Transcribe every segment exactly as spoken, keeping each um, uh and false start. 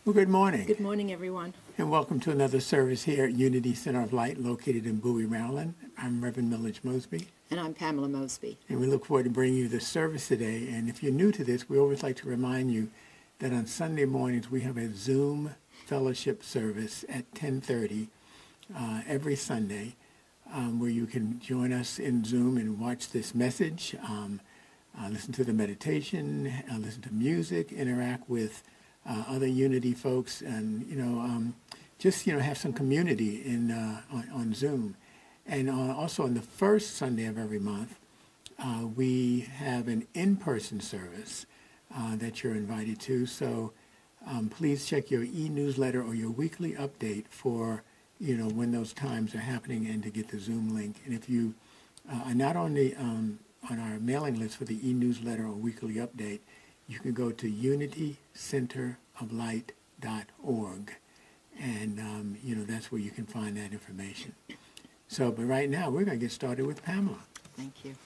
Well, good morning. Good morning, everyone. And welcome to another service here at Unity Center of Light, located in Bowie, Maryland. I'm Reverend Millage Mosby. And I'm Pamela Mosby. And we look forward to bringing you this service today. And if you're new to this, we always like to remind you that on Sunday mornings we have a Zoom fellowship service at ten thirty uh, every Sunday, um, where you can join us in Zoom and watch this message, um, uh, listen to the meditation, uh, listen to music, interact with Uh, other Unity folks, and you know, um, just you know, have some community in uh, on, on Zoom, and uh, also on the first Sunday of every month, uh, we have an in-person service uh, that you're invited to. So um, please check your e-newsletter or your weekly update for you know when those times are happening, and to get the Zoom link. And if you uh, are not on the um, on our mailing list for the e-newsletter or weekly update, you can go to unity center of light dot org, and um, you know that's where you can find that information. So, but right now we're going to get started with Pamela. Thank you.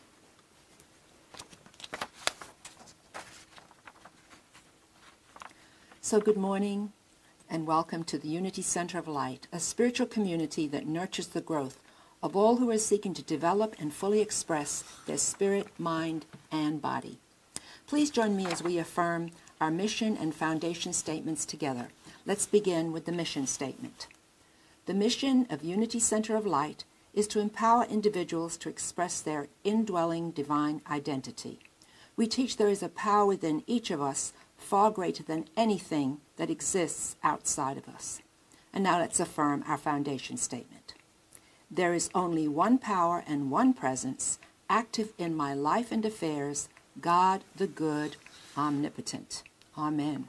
So good morning and welcome to the Unity Center of Light, a spiritual community that nurtures the growth of all who are seeking to develop and fully express their spirit, mind, and body. Please join me as we affirm our mission and foundation statements together. Let's begin with the mission statement. The mission of Unity Center of Light is to empower individuals to express their indwelling divine identity. We teach there is a power within each of us far greater than anything that exists outside of us. And now let's affirm our foundation statement. There is only one power and one presence active in my life and affairs, God the good, omnipotent. Amen.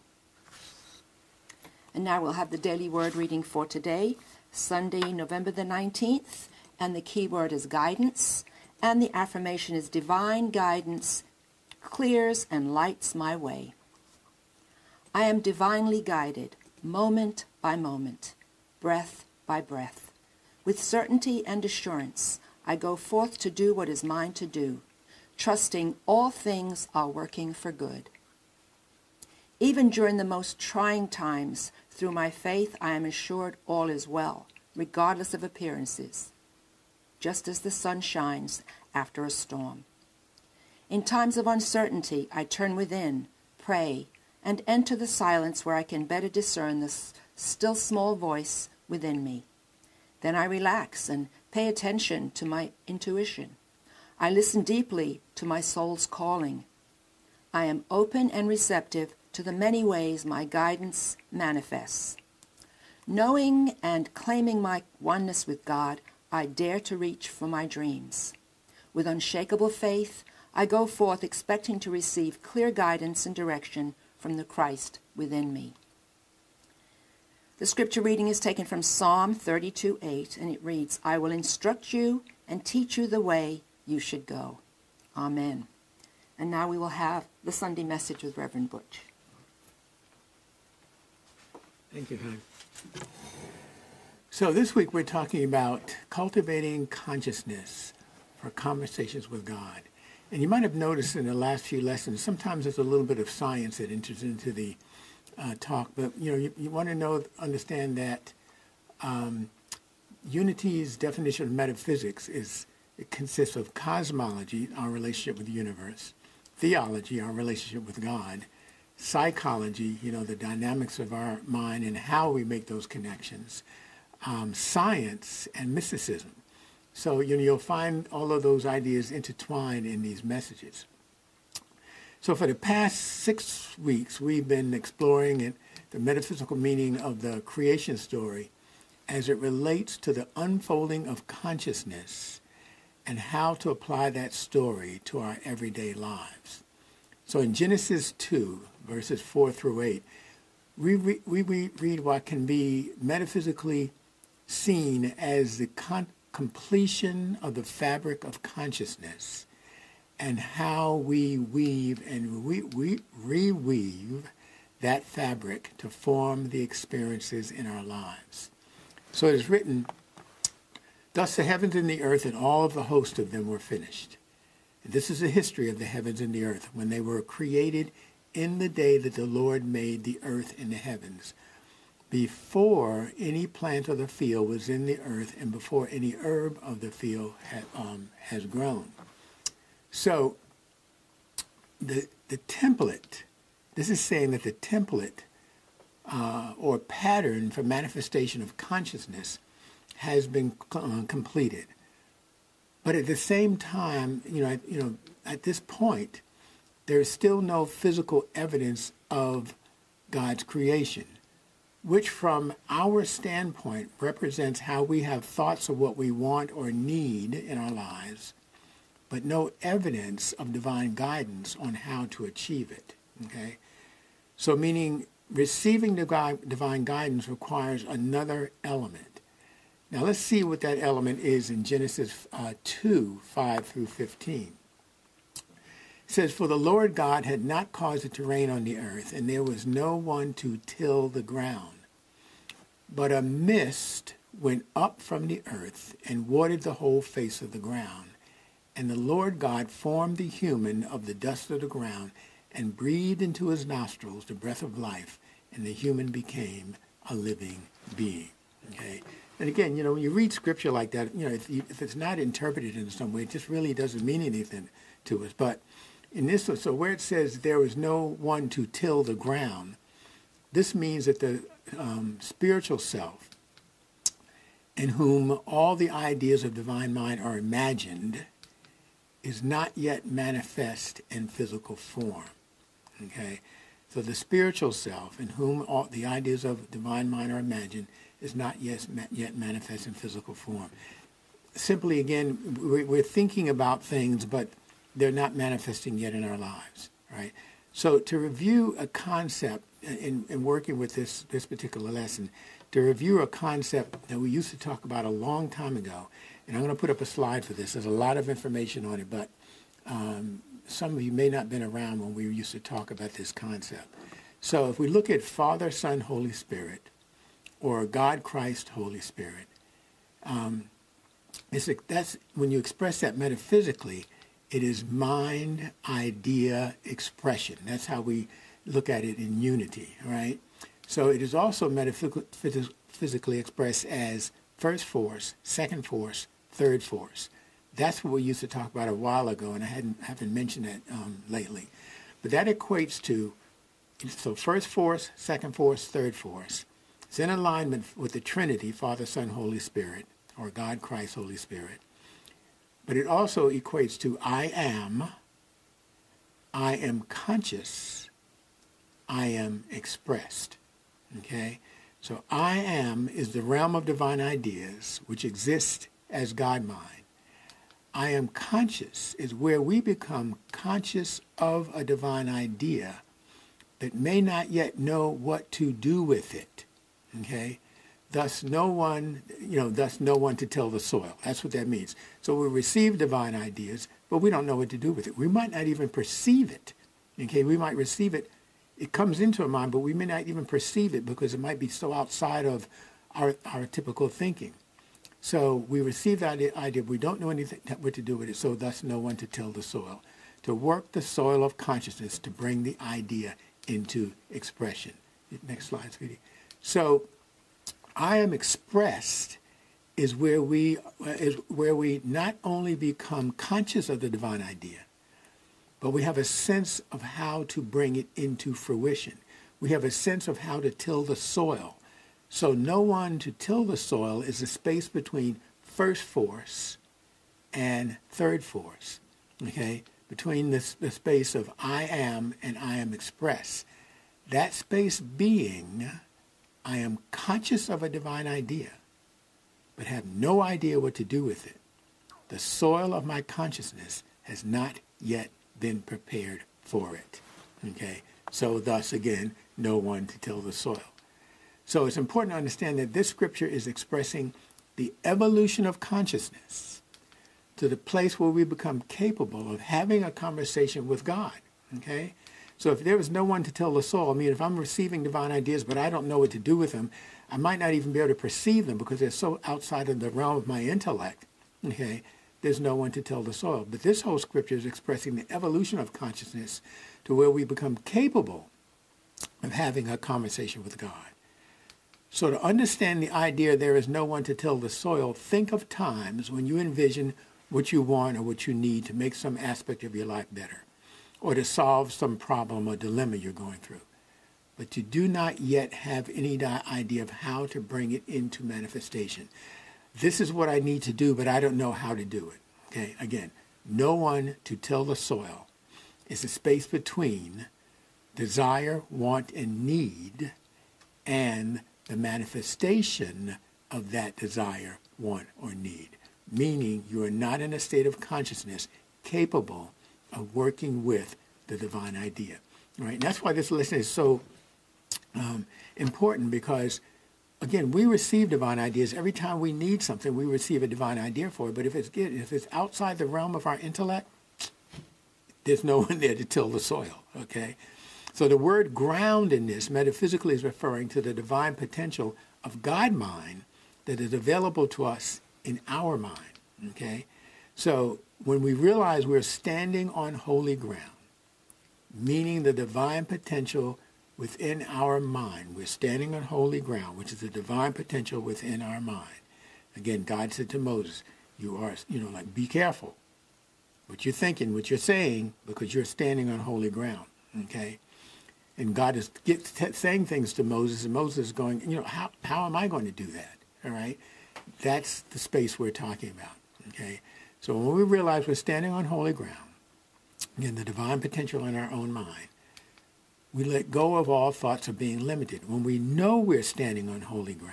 And now we'll have the daily word reading for today, Sunday, November the nineteenth, and the key word is guidance, and the affirmation is divine guidance clears and lights my way. I am divinely guided, moment by moment, breath by breath. With certainty and assurance, I go forth to do what is mine to do, trusting all things are working for good. Even during the most trying times, through my faith, I am assured all is well, regardless of appearances, just as the sun shines after a storm. In times of uncertainty, I turn within, pray, and enter the silence where I can better discern the still small voice within me. Then I relax and pay attention to my intuition. I listen deeply to my soul's calling. I am open and receptive to the many ways my guidance manifests. Knowing and claiming my oneness with God, I dare to reach for my dreams. With unshakable faith, I go forth expecting to receive clear guidance and direction from the Christ within me. The scripture reading is taken from Psalm thirty-two eight, and it reads, I will instruct you and teach you the way you should go. Amen. And now we will have the Sunday message with Reverend Butch. Thank you, hon. So this week we're talking about cultivating consciousness for conversations with God. And you might have noticed in the last few lessons, sometimes there's a little bit of science that enters into the uh, talk, but you know, you, you want to know, understand that um, Unity's definition of metaphysics is it consists of cosmology, our relationship with the universe, theology, our relationship with God, psychology, you know, the dynamics of our mind and how we make those connections, um, science, and mysticism. So, you know, you'll find all of those ideas intertwined in these messages. So for the past six weeks, we've been exploring it, the metaphysical meaning of the creation story as it relates to the unfolding of consciousness and how to apply that story to our everyday lives. So in Genesis two, verses four through eight, we, re- we re- read what can be metaphysically seen as the con- completion of the fabric of consciousness and how we weave and we, we reweave that fabric to form the experiences in our lives. So it is written, thus the heavens and the earth and all of the host of them were finished. And this is the history of the heavens and the earth, when they were created in the day that the Lord made the earth and the heavens. before any plant of the field was in the earth and before any herb of the field had, um, has grown. So the, the template, this is saying that the template uh, or pattern for manifestation of consciousness has been uh, completed. But at the same time, you know, you know, at this point, there is still no physical evidence of God's creation, which from our standpoint represents how we have thoughts of what we want or need in our lives, but no evidence of divine guidance on how to achieve it. Okay? So meaning receiving divine guidance requires another element. Now let's see what that element is in Genesis uh, two, five through fifteen. It says, "For the Lord God had not caused it to rain on the earth, and there was no one to till the ground. But a mist went up from the earth and watered the whole face of the ground. And the Lord God formed the human of the dust of the ground and breathed into his nostrils the breath of life, and the human became a living being." Okay? And again, you know, when you read scripture like that, you know, if, you, if it's not interpreted in some way, it just really doesn't mean anything to us. But in this, so where it says there was no one to till the ground, this means that the um, spiritual self, in whom all the ideas of divine mind are imagined, is not yet manifest in physical form. Okay? So the spiritual self, in whom all the ideas of divine mind are imagined, is not yet, yet manifest in physical form. Simply, again, we're thinking about things, but they're not manifesting yet in our lives, right? So to review a concept, in, in working with this, this particular lesson, to review a concept that we used to talk about a long time ago, and I'm going to put up a slide for this. There's a lot of information on it, but um, some of you may not have been around when we used to talk about this concept. So if we look at Father, Son, Holy Spirit, or God, Christ, Holy Spirit, um, it's a, that's when you express that metaphysically, it is mind, idea, expression. That's how we look at it in unity, right? So it is also metaphysically expressed as first force, second force, third force. That's what we used to talk about a while ago, and I hadn't haven't mentioned that um, lately. But that equates to, so first force, second force, third force. It's in alignment with the Trinity, Father, Son, Holy Spirit, or God, Christ, Holy Spirit. But it also equates to I am, I am conscious, I am expressed. Okay? So I am is the realm of divine ideas which exist as God mind. I am conscious is where we become conscious of a divine idea but may not yet know what to do with it. Okay? Thus no one, you know, thus no one to till the soil. That's what that means. So we receive divine ideas, but we don't know what to do with it. We might not even perceive it. Okay, we might receive it. It comes into our mind, but we may not even perceive it because it might be so outside of our, our typical thinking. So we receive that idea, we don't know anything what to do with it, so thus no one to till the soil. To work the soil of consciousness to bring the idea into expression. Next slide, sweetie. So I am expressed is where we is where we not only become conscious of the divine idea, but we have a sense of how to bring it into fruition. We have a sense of how to till the soil. So no one to till the soil is the space between first force and third force, okay? Between this, the space of I am and I am expressed. That space being, I am conscious of a divine idea, but have no idea what to do with it. The soil of my consciousness has not yet been prepared for it. Okay? So thus, again, no one to till the soil. So it's important to understand that this scripture is expressing the evolution of consciousness to the place where we become capable of having a conversation with God. Okay? So if there was no one to till the soil, I mean, if I'm receiving divine ideas, but I don't know what to do with them, I might not even be able to perceive them because they're so outside of the realm of my intellect. Okay? There's no one to till the soil. But this whole scripture is expressing the evolution of consciousness to where we become capable of having a conversation with God. So to understand the idea there is no one to till the soil, think of times when you envision what you want or what you need to make some aspect of your life better, or to solve some problem or dilemma you're going through. But you do not yet have any idea of how to bring it into manifestation. This is what I need to do, but I don't know how to do it. Okay, again, no one to till the soil is the space between desire, want, and need, and the manifestation of that desire, want, or need. Meaning you are not in a state of consciousness capable of working with the divine idea. Right? And that's why this lesson is so um, important, because, again, we receive divine ideas. Every time we need something, we receive a divine idea for it. But if it's, if it's outside the realm of our intellect, there's no one there to till the soil, okay? So the word ground in this metaphysically is referring to the divine potential of God mind that is available to us in our mind, okay? So when we realize we're standing on holy ground, meaning the divine potential within our mind, we're standing on holy ground, which is the divine potential within our mind. Again, God said to Moses, you are, you know, like, be careful what you're thinking, what you're saying, because you're standing on holy ground, okay? And God is get, t- saying things to Moses, and Moses is going, you know, how, how am I going to do that, all right? That's the space we're talking about, okay? So when we realize we're standing on holy ground, again, the divine potential in our own mind, we let go of all thoughts of being limited. When we know we're standing on holy ground,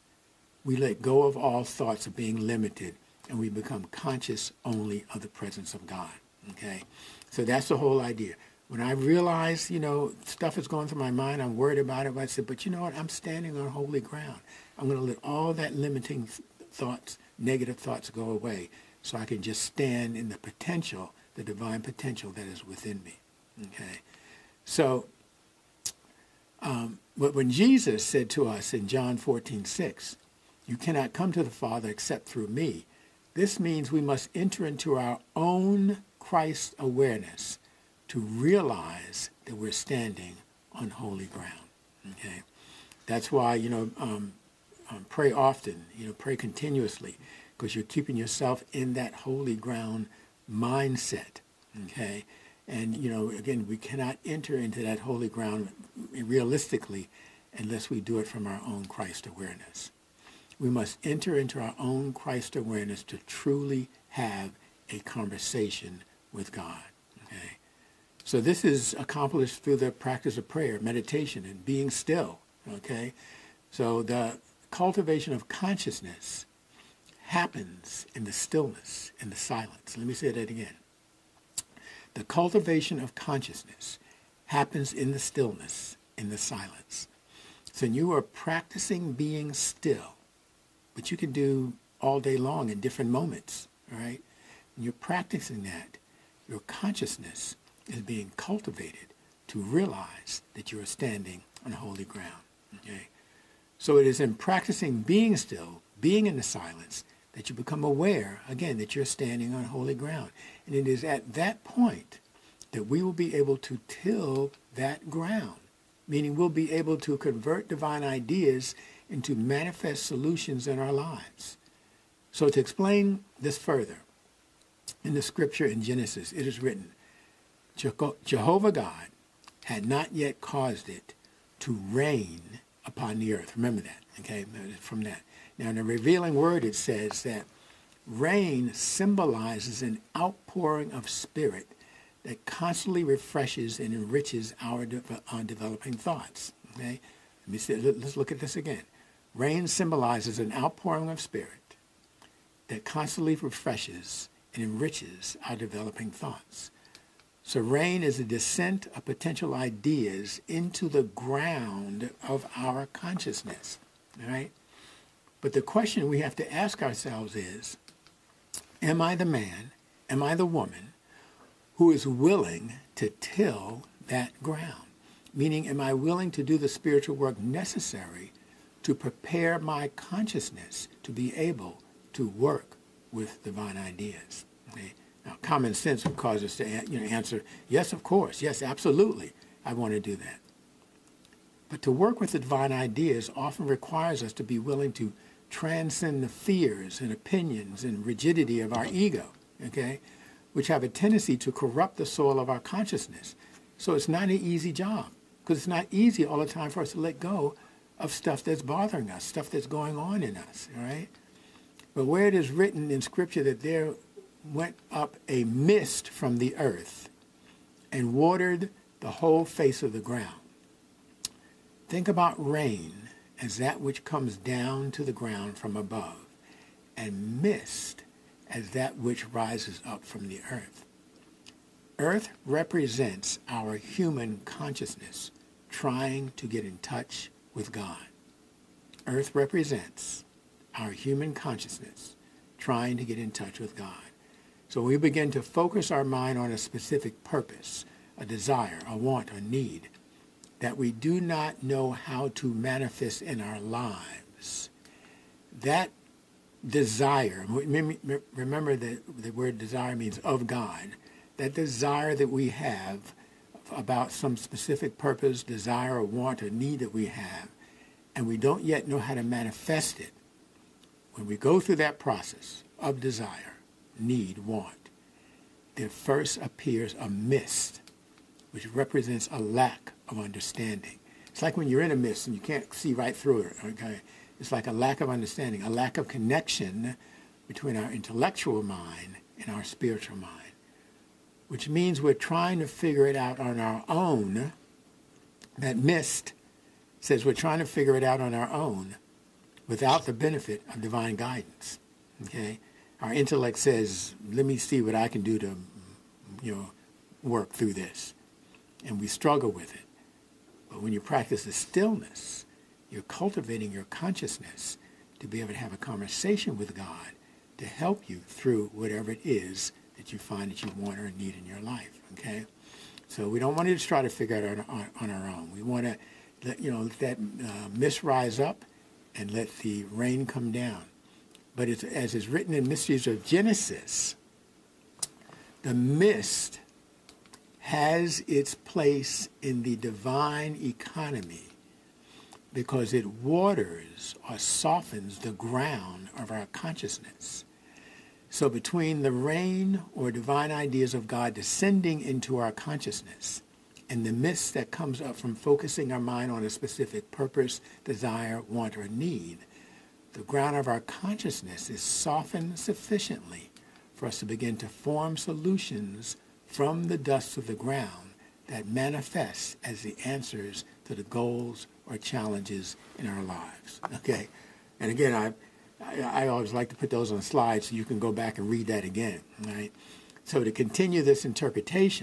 we let go of all thoughts of being limited, and we become conscious only of the presence of God, okay? So that's the whole idea. When I realize, you know, stuff is going through my mind, I'm worried about it, but I said, but you know what? I'm standing on holy ground. I'm going to let all that limiting th- thoughts, negative thoughts go away, so I can just stand in the potential, the divine potential that is within me, okay? So um, but when Jesus said to us in John fourteen six, you cannot come to the Father except through me, this means we must enter into our own Christ awareness to realize that we're standing on holy ground, okay? That's why, you know, um, um, pray often, you know, pray continuously, because you're keeping yourself in that holy ground mindset, okay? And, you know, again, we cannot enter into that holy ground realistically unless we do it from our own Christ awareness. We must enter into our own Christ awareness to truly have a conversation with God, okay? So this is accomplished through the practice of prayer, meditation, and being still, okay? So the cultivation of consciousness happens in the stillness, in the silence. Let me say that again. The cultivation of consciousness happens in the stillness, in the silence. So you are practicing being still, but you can do all day long in different moments, all right? When you're practicing that, your consciousness is being cultivated to realize that you are standing on holy ground, okay? So it is in practicing being still, being in the silence, that you become aware, again, that you're standing on holy ground. And it is at that point that we will be able to till that ground, meaning we'll be able to convert divine ideas into manifest solutions in our lives. So to explain this further, in the scripture in Genesis, it is written, Jehovah God had not yet caused it to rain upon the earth. Remember that, okay, from that. Now, in the revealing word, it says that rain symbolizes an outpouring of spirit that constantly refreshes and enriches our, de- our developing thoughts, okay? Let me say, let's look at this again. Rain symbolizes an outpouring of spirit that constantly refreshes and enriches our developing thoughts. So rain is a descent of potential ideas into the ground of our consciousness, all right? But the question we have to ask ourselves is, am I the man, am I the woman who is willing to till that ground? Meaning, am I willing to do the spiritual work necessary to prepare my consciousness to be able to work with divine ideas? Okay? Now, common sense would cause us to you know, answer, yes, of course, yes, absolutely, I want to do that. But to work with the divine ideas often requires us to be willing to transcend the fears and opinions and rigidity of our ego, okay, which have a tendency to corrupt the soil of our consciousness. So it's not an easy job, because it's not easy all the time for us to let go of stuff that's bothering us, stuff that's going on in us, all right? But where it is written in Scripture that there went up a mist from the earth and watered the whole face of the ground. Think about rain as that which comes down to the ground from above, and mist as that which rises up from the earth. Earth represents our human consciousness trying to get in touch with God. Earth represents our human consciousness trying to get in touch with God. So we begin to focus our mind on a specific purpose, a desire, a want, a need that we do not know how to manifest in our lives. That desire, remember that the word desire means of God, that desire that we have about some specific purpose, desire, or want, or need that we have, and we don't yet know how to manifest it. When we go through that process of desire, need, want, there first appears a mist, which represents a lack of understanding. It's like when you're in a mist and you can't see right through it, okay? It's like a lack of understanding, a lack of connection between our intellectual mind and our spiritual mind, which means we're trying to figure it out on our own. That mist says we're trying to figure it out on our own without the benefit of divine guidance, okay? Our intellect says, let me see what I can do to, you know, work through this. And we struggle with it. But when you practice the stillness, you're cultivating your consciousness to be able to have a conversation with God to help you through whatever it is that you find that you want or need in your life, okay? So we don't want to just try to figure it out on, on our own. We want to let, you know, let that uh, mist rise up and let the rain come down. But it's, as is written in Mysteries of Genesis, the mist has its place in the divine economy because it waters or softens the ground of our consciousness. So between the rain or divine ideas of God descending into our consciousness and the mist that comes up from focusing our mind on a specific purpose, desire, want, or need, the ground of our consciousness is softened sufficiently for us to begin to form solutions from the dust of the ground that manifests as the answers to the goals or challenges in our lives. Okay? And again, I, I, I always like to put those on slides so you can go back and read that again. Right? So to continue this interpretation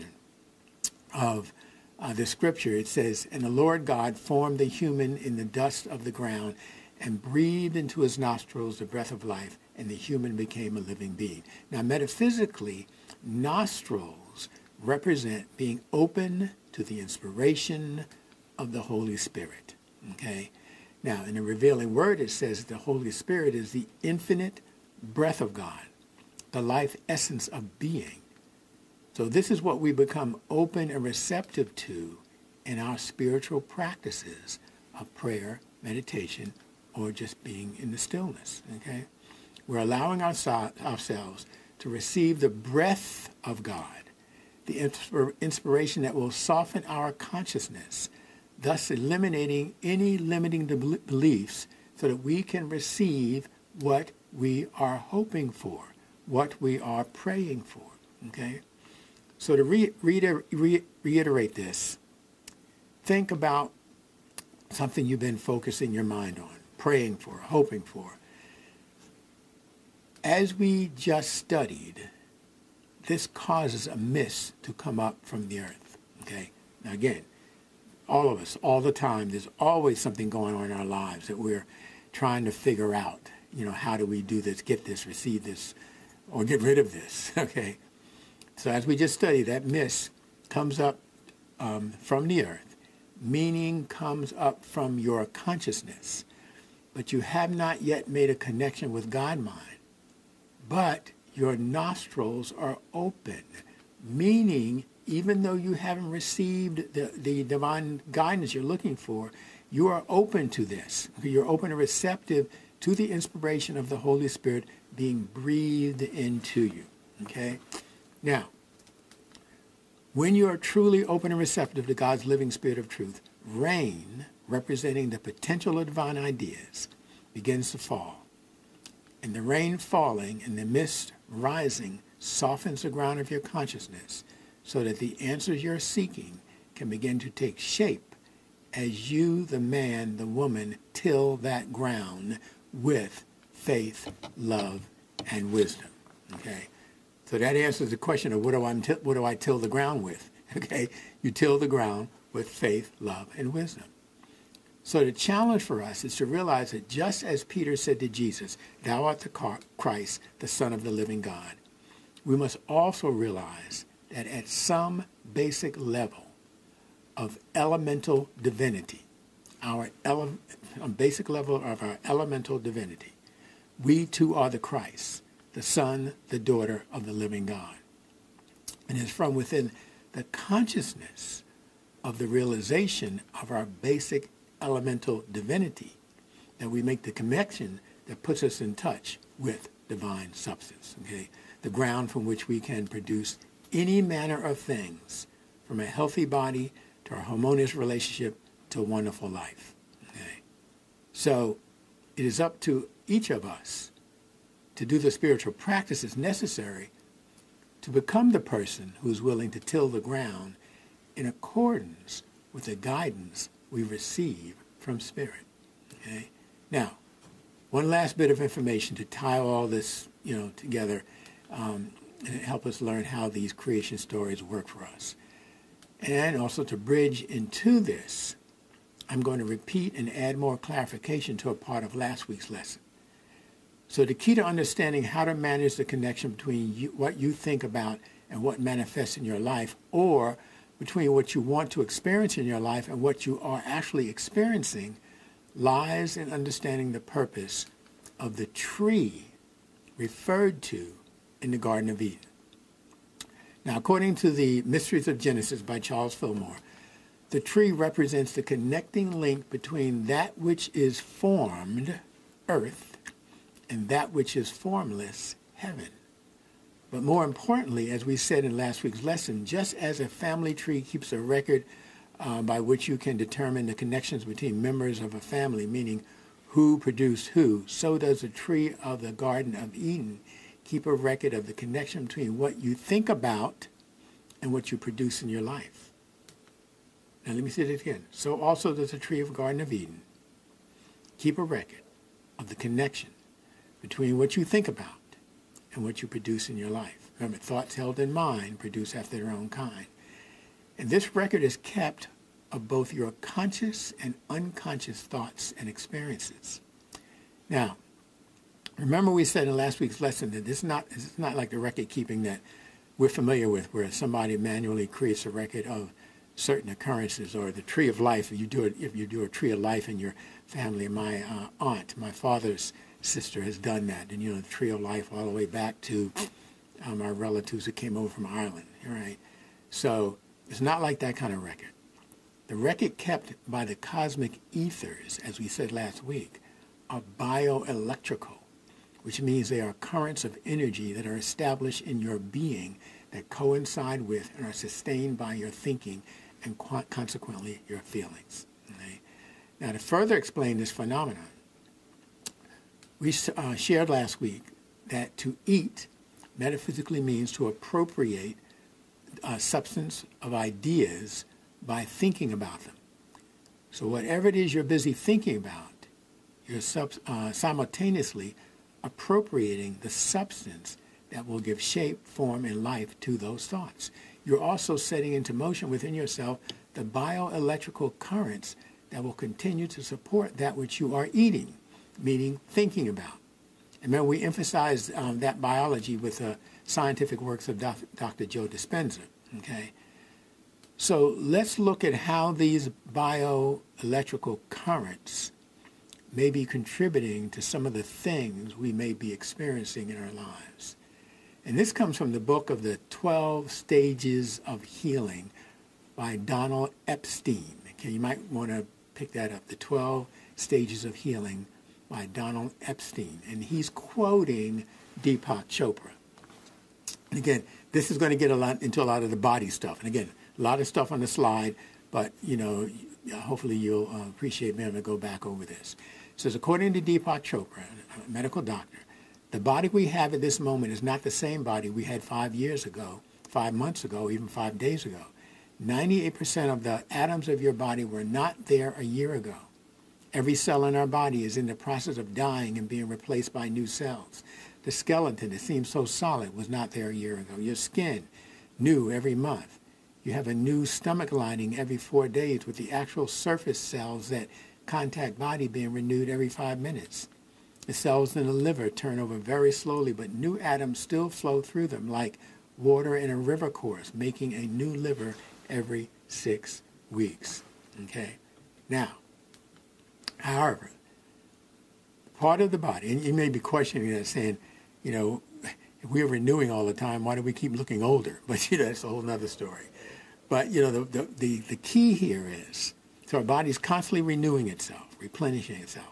of uh, the scripture, it says, "And the Lord God formed the human in the dust of the ground and breathed into his nostrils the breath of life, and the human became a living being." Now, metaphysically, nostrils represent being open to the inspiration of the Holy Spirit, okay? Now, in the revealing word, it says the Holy Spirit is the infinite breath of God, the life essence of being. So this is what we become open and receptive to in our spiritual practices of prayer, meditation, or just being in the stillness, okay? We're allowing ourso- ourselves to receive the breath of God, the inspir- inspiration that will soften our consciousness, thus eliminating any limiting de- beliefs so that we can receive what we are hoping for, what we are praying for, okay? So to re- re- re- reiterate this, think about something you've been focusing your mind on, praying for, hoping for. As we just studied, this causes a mist to come up from the earth, okay? Now again, all of us, all the time, there's always something going on in our lives that we're trying to figure out, you know, how do we do this, get this, receive this, or get rid of this, okay? So as we just studied, that mist comes up um, from the earth, meaning comes up from your consciousness, but you have not yet made a connection with God mind. But your nostrils are open, meaning even though you haven't received the, the divine guidance you're looking for, you are open to this. You're open and receptive to the inspiration of the Holy Spirit being breathed into you. Okay? Now, when you are truly open and receptive to God's living Spirit of truth, rain, representing the potential of divine ideas, begins to fall. And the rain falling and the mist rising softens the ground of your consciousness so that the answers you're seeking can begin to take shape as you, the man, the woman, till that ground with faith, love, and wisdom. Okay? So that answers the question of what do I, what do I till the ground with? Okay? You till the ground with faith, love, and wisdom. So the challenge for us is to realize that just as Peter said to Jesus, thou art the Christ, the Son of the living God, we must also realize that at some basic level of elemental divinity, our ele- basic level of our elemental divinity, we too are the Christ, the Son, the daughter of the living God. And it's from within the consciousness of the realization of our basic elemental divinity that we make the connection that puts us in touch with divine substance, okay? The ground from which we can produce any manner of things, from a healthy body to a harmonious relationship to a wonderful life, okay? So it is up to each of us to do the spiritual practices necessary to become the person who's willing to till the ground in accordance with the guidance we receive from Spirit. Okay? Now, one last bit of information to tie all this, you know, together um, and help us learn how these creation stories work for us. And also to bridge into this, I'm going to repeat and add more clarification to a part of last week's lesson. So the key to understanding how to manage the connection between you, what you think about and what manifests in your life, or between what you want to experience in your life and what you are actually experiencing, lies in understanding the purpose of the tree referred to in the Garden of Eden. Now, according to the Mysteries of Genesis by Charles Fillmore, the tree represents the connecting link between that which is formed, earth, and that which is formless, heaven. But more importantly, as we said in last week's lesson, just as a family tree keeps a record uh, by which you can determine the connections between members of a family, meaning who produced who, so does the tree of the Garden of Eden keep a record of the connection between what you think about and what you produce in your life. Now let me say it again. So also does the tree of the Garden of Eden keep a record of the connection between what you think about and what you produce in your life. Remember, thoughts held in mind produce after their own kind. And this record is kept of both your conscious and unconscious thoughts and experiences. Now, remember we said in last week's lesson that this is not, this is not like the record keeping that we're familiar with, where somebody manually creates a record of certain occurrences, or the tree of life. If you do it, if you do a tree of life in your family, my uh, aunt, my father's sister has done that, and you know, the tree of life all the way back to um, our relatives that came over from Ireland, right? So it's not like that kind of record. The record kept by the cosmic ethers, as we said last week, are bioelectrical, which means they are currents of energy that are established in your being that coincide with and are sustained by your thinking and consequently your feelings. Okay? Now, to further explain this phenomenon, we uh, shared last week that to eat metaphysically means to appropriate a substance of ideas by thinking about them. So whatever it is you're busy thinking about, you're sub- uh, simultaneously appropriating the substance that will give shape, form, and life to those thoughts. You're also setting into motion within yourself the bioelectrical currents that will continue to support that which you are eating, meaning thinking about. And remember, we emphasized um, that biology with the scientific works of Doctor Joe Dispenza, okay? So let's look at how these bioelectrical currents may be contributing to some of the things we may be experiencing in our lives. And this comes from the book of the twelve Stages of Healing by Donald Epstein. Okay, you might want to pick that up, The twelve Stages of Healing by Donald Epstein. And he's quoting Deepak Chopra. And again, this is going to get a lot into a lot of the body stuff. And again, a lot of stuff on the slide, but, you know, hopefully you'll uh, appreciate me having to go back over this. It says, according to Deepak Chopra, a medical doctor, the body we have at this moment is not the same body we had five years ago, five months ago, even five days ago. ninety-eight percent of the atoms of your body were not there a year ago. Every cell in our body is in the process of dying and being replaced by new cells. The skeleton that seems so solid was not there a year ago. Your skin, new every month. You have a new stomach lining every four days with the actual surface cells that contact body being renewed every five minutes. The cells in the liver turn over very slowly, but new atoms still flow through them like water in a river course, making a new liver every six weeks. Okay? Now, however, part of the body, and you may be questioning that, saying, you know, if we're renewing all the time, why do we keep looking older? But, you know, that's a whole other story. But, you know, the, the, the, the key here is, so our body's constantly renewing itself, replenishing itself.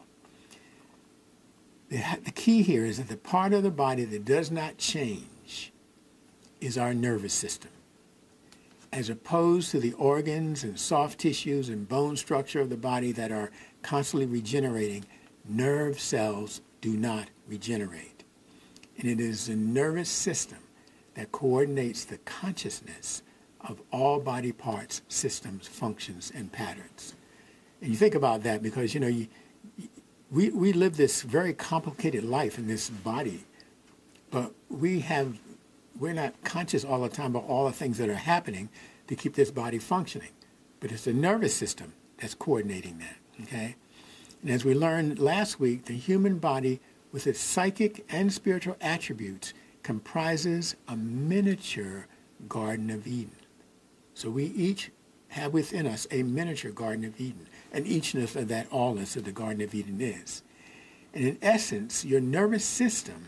The, the key here is that the part of the body that does not change is our nervous system, as opposed to the organs and soft tissues and bone structure of the body that are constantly regenerating. Nerve cells do not regenerate. And it is the nervous system that coordinates the consciousness of all body parts, systems, functions, and patterns. And you think about that because, you know, you, we, we live this very complicated life in this body, but we have, we're not conscious all the time about all the things that are happening to keep this body functioning. But it's the nervous system that's coordinating that, okay? And as we learned last week, the human body, with its psychic and spiritual attributes, comprises a miniature Garden of Eden. So we each have within us a miniature Garden of Eden, and eachness of that allness that the Garden of Eden is. And in essence, your nervous system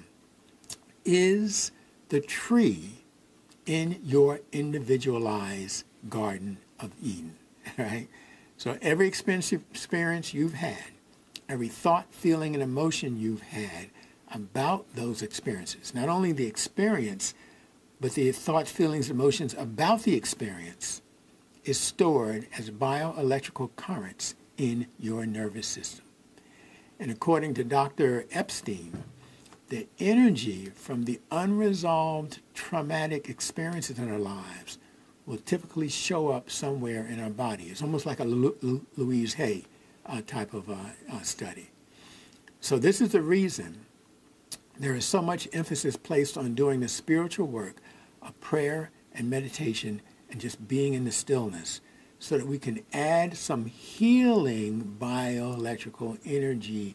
is the tree in your individualized Garden of Eden, right? So every experience, experience you've had, every thought, feeling, and emotion you've had about those experiences, not only the experience, but the thoughts, feelings, emotions about the experience, is stored as bioelectrical currents in your nervous system. And according to Doctor Epstein, the energy from the unresolved traumatic experiences in our lives will typically show up somewhere in our body. It's almost like a Lu- Louise Hay uh, type of uh, uh, study. So this is the reason there is so much emphasis placed on doing the spiritual work of prayer and meditation and just being in the stillness, so that we can add some healing bioelectrical energy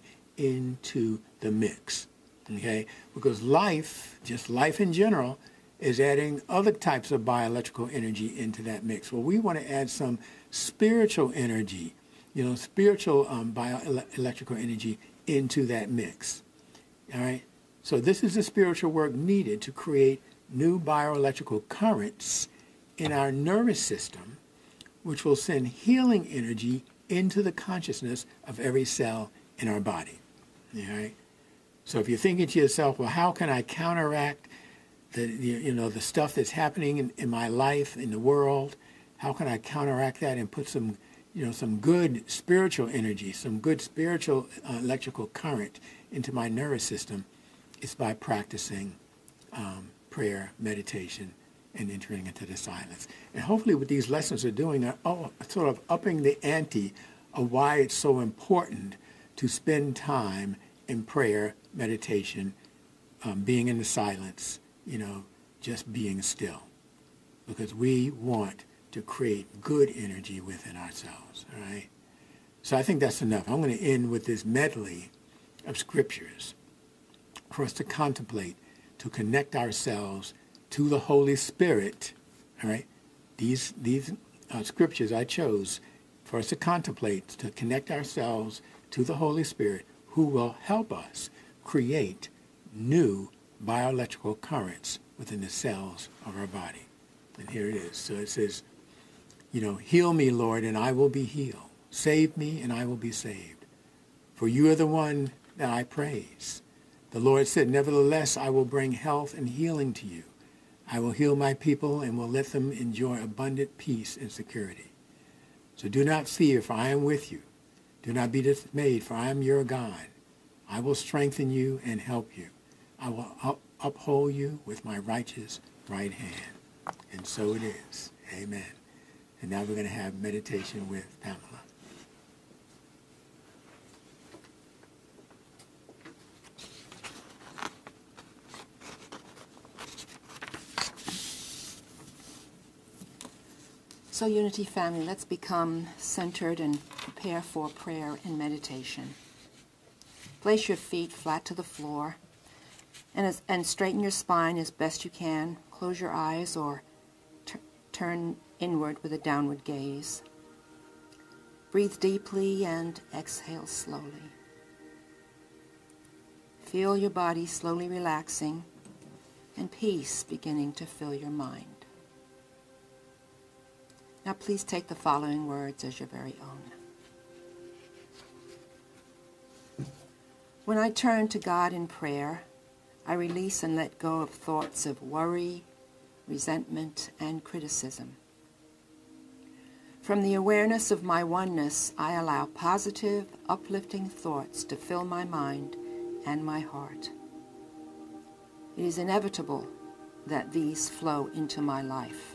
into the mix, okay? Because life, just life in general, is adding other types of bioelectrical energy into that mix. Well, we want to add some spiritual energy, you know, spiritual um, bioelectrical energy into that mix, all right? So this is the spiritual work needed to create new bioelectrical currents in our nervous system, which will send healing energy into the consciousness of every cell in our body. All right? So if you're thinking to yourself, well, how can I counteract the, the you know the stuff that's happening in, in my life, in the world? How can I counteract that and put some you know some good spiritual energy, some good spiritual uh, electrical current into my nervous system? It's by practicing um, prayer, meditation, and entering into the silence. And hopefully what these lessons are doing are oh, sort of upping the ante of why it's so important to spend time in prayer, meditation, um, being in the silence, you know, just being still. Because we want to create good energy within ourselves, all right? So I think that's enough. I'm going to end with this medley of scriptures for us to contemplate, to connect ourselves to the Holy Spirit, all right? These, these uh, scriptures I chose for us to contemplate, to connect ourselves to the Holy Spirit, who will help us create new bioelectrical currents within the cells of our body. And here it is. So it says, you know, heal me, Lord, and I will be healed. Save me, and I will be saved. For you are the one that I praise. The Lord said, nevertheless, I will bring health and healing to you. I will heal my people and will let them enjoy abundant peace and security. So do not fear, for I am with you. Do not be dismayed, for I am your God. I will strengthen you and help you. I will up- uphold you with my righteous right hand. And so it is. Amen. And now we're going to have meditation with Pamela. So, Unity family, let's become centered and prepare for prayer and meditation. Place your feet flat to the floor and, as, and straighten your spine as best you can. Close your eyes or t- turn inward with a downward gaze. Breathe deeply and exhale slowly. Feel your body slowly relaxing and peace beginning to fill your mind. Now please take the following words as your very own. When I turn to God in prayer, I release and let go of thoughts of worry, resentment, and criticism. From the awareness of my oneness, I allow positive, uplifting thoughts to fill my mind and my heart. It is inevitable that these flow into my life.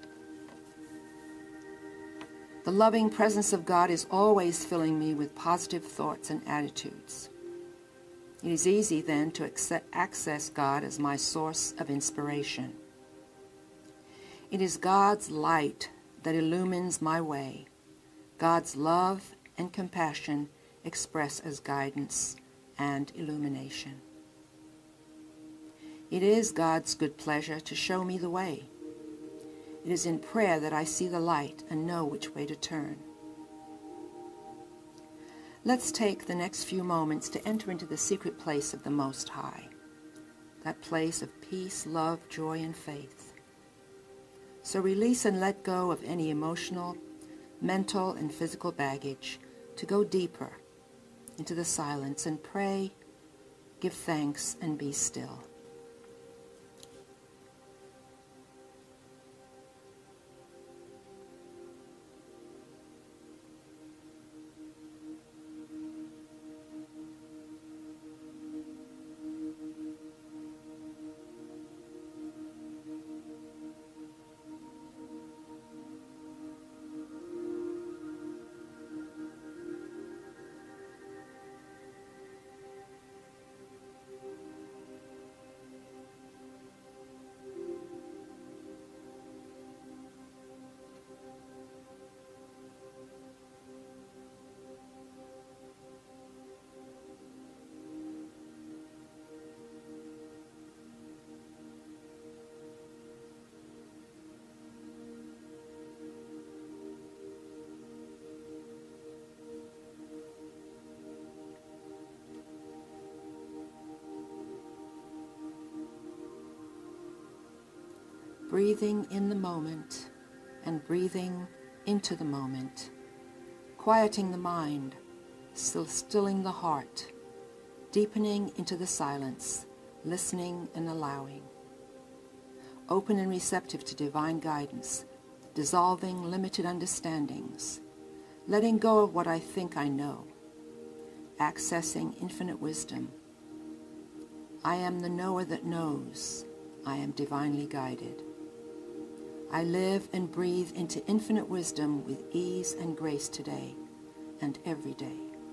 The loving presence of God is always filling me with positive thoughts and attitudes. It is easy then to access God as my source of inspiration. It is God's light that illumines my way, God's love and compassion expressed as guidance and illumination. It is God's good pleasure to show me the way. It is in prayer that I see the light and know which way to turn. Let's take the next few moments to enter into the secret place of the Most High, that place of peace, love, joy, and faith. So release and let go of any emotional, mental, and physical baggage to go deeper into the silence and pray, give thanks, and be still. Breathing in the moment and breathing into the moment, quieting the mind, still stilling the heart, deepening into the silence, listening and allowing. Open and receptive to divine guidance, dissolving limited understandings, letting go of what I think I know, accessing infinite wisdom. I am the knower that knows. I am divinely guided. I live and breathe into infinite wisdom with ease and grace today and every day.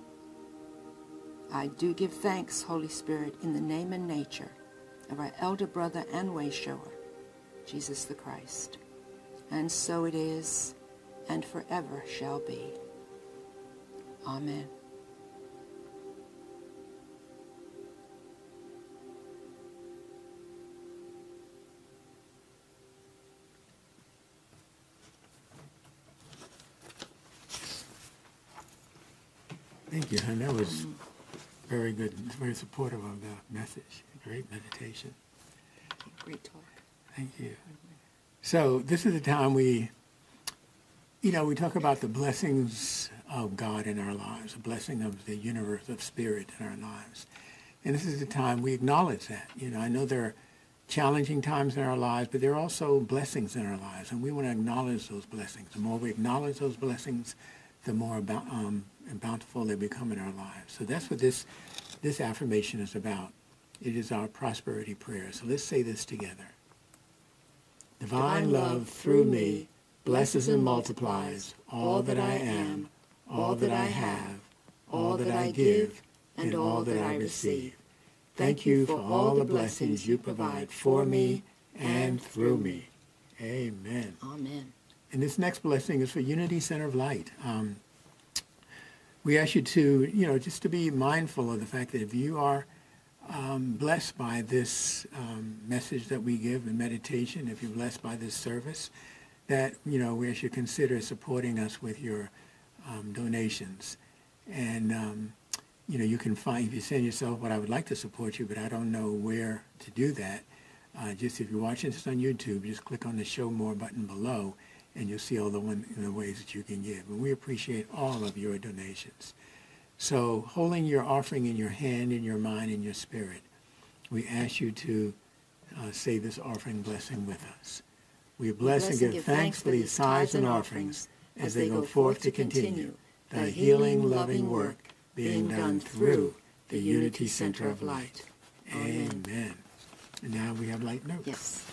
I do give thanks, Holy Spirit, in the name and nature of our elder brother and way shower, Jesus the Christ. And so it is, and forever shall be. Amen. Thank you, hon. That was very good, very supportive of the message. Great meditation. Great talk. Thank you. So this is the time we, you know, we talk about the blessings of God in our lives, a blessing of the universe of spirit in our lives. And this is the time we acknowledge that. You know, I know there are challenging times in our lives, but there are also blessings in our lives, and we want to acknowledge those blessings. The more we acknowledge those blessings, the more about, um, bountiful they become in our lives. So that's what this this affirmation is about. It is our prosperity prayer. So let's say this together. Divine love through me blesses and multiplies all that I am, all that I have, all that I give, and all that I receive. Thank you for all the blessings you provide for me and through me. Amen. Amen. And this next blessing is for Unity Center of Light. Um, we ask you to, you know, just to be mindful of the fact that if you are um, blessed by this um, message that we give in meditation, if you're blessed by this service, that, you know, we ask you to consider supporting us with your um, donations. And, um, you know, you can find, if you're saying to yourself, well, I would like to support you, but I don't know where to do that, uh, just if you're watching this on YouTube, just click on the Show More button below, and you'll see all the, one, the ways that you can give. And we appreciate all of your donations. So holding your offering in your hand, in your mind, in your spirit, we ask you to uh, say this offering blessing with us. We bless and give thanks for these tithes and offerings as they go forth to continue the healing, loving work being done through the Unity Center of Light. Amen. Amen. And now we have light notes. Yes.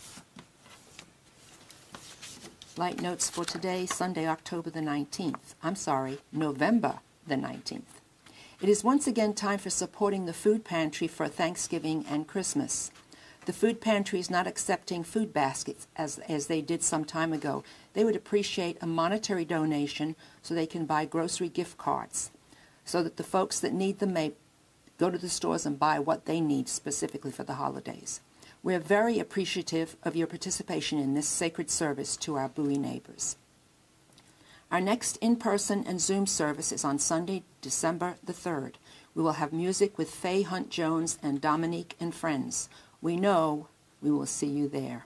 Light notes for today, Sunday, October the nineteenth. I'm sorry, November the nineteenth. It is once again time for supporting the food pantry for Thanksgiving and Christmas. The food pantry is not accepting food baskets as, as they did some time ago. They would appreciate a monetary donation so they can buy grocery gift cards, so that the folks that need them may go to the stores and buy what they need specifically for the holidays. We're very appreciative of your participation in this sacred service to our Bowie neighbors. Our next in-person and Zoom service is on Sunday, December the third. We will have music with Faye Hunt Jones and Dominique and friends. We know we will see you there.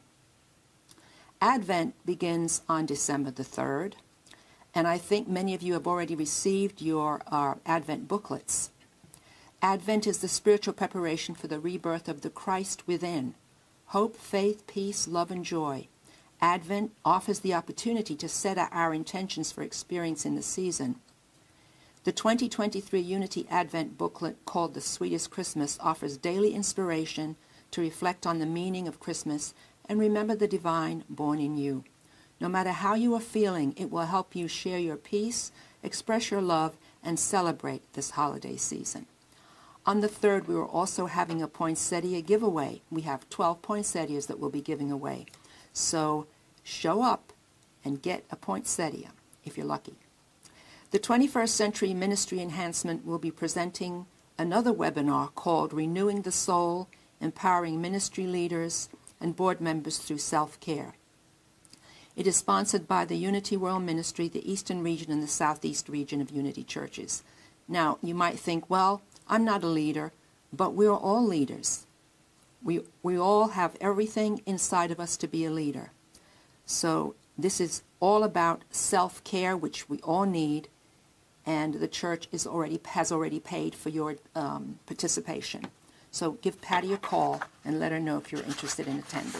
Advent begins on December the third, and I think many of you have already received your uh, Advent booklets. Advent is the spiritual preparation for the rebirth of the Christ within. Hope, faith, peace, love, and joy. Advent offers the opportunity to set our intentions for experiencing the season. The twenty twenty-three Unity Advent booklet called The Sweetest Christmas offers daily inspiration to reflect on the meaning of Christmas and remember the divine born in you. No matter how you are feeling, it will help you share your peace, express your love, and celebrate this holiday season. On the third, we are also having a poinsettia giveaway. We have twelve poinsettias that we'll be giving away. So show up and get a poinsettia if you're lucky. The twenty-first Century Ministry Enhancement will be presenting another webinar called Renewing the Soul, Empowering Ministry Leaders and Board Members Through Self-Care. It is sponsored by the Unity World Ministry, the Eastern Region, and the Southeast Region of Unity Churches. Now, you might think, well, I'm not a leader, but we're all leaders. We, we all have everything inside of us to be a leader. So this is all about self-care, which we all need, and the church is already, has already paid for your um, participation. So give Patty a call and let her know if you're interested in attending.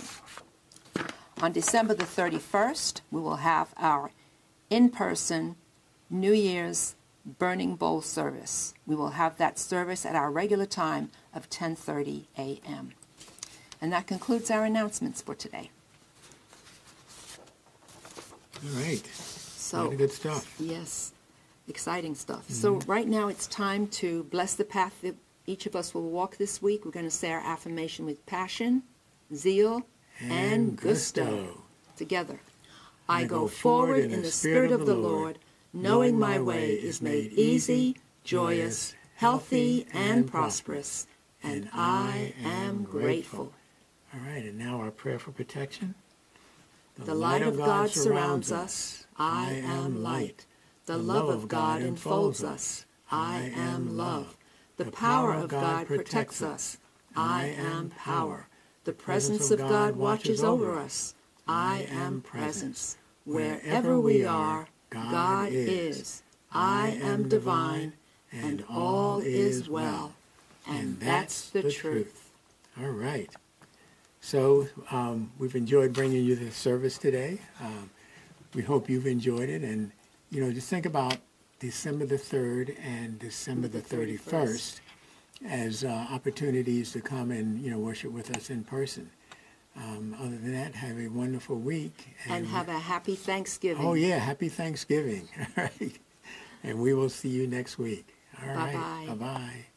On December the thirty-first, we will have our in-person New Year's Burning Bowl service. We will have that service at our regular time of ten thirty a m And that concludes our announcements for today. All right. So, a lot of good stuff. Yes, exciting stuff. Mm-hmm. So right now it's time to bless the path that each of us will walk this week. We're going to say our affirmation with passion, zeal, and, and gusto. gusto. Together. I, I go forward in the Spirit of the Lord, knowing my way is made easy, joyous, healthy, and prosperous, and I am grateful. All right, and now our prayer for protection. The, the light of God surrounds us. I am light. The love of God enfolds us. I am love. The power of God protects us. I am power. The presence of God watches over us. I am presence. Wherever we are, God is. I am divine, and all is well. And that's the truth. All right. So um, we've enjoyed bringing you this service today. Um, we hope you've enjoyed it. And, you know, just think about December the third and December the thirty-first as uh, opportunities to come and, you know, worship with us in person. Um, other than that, have a wonderful week. And, and have a happy Thanksgiving. Oh, yeah, happy Thanksgiving. All right. And we will see you next week. All Bye-bye. right. Bye-bye.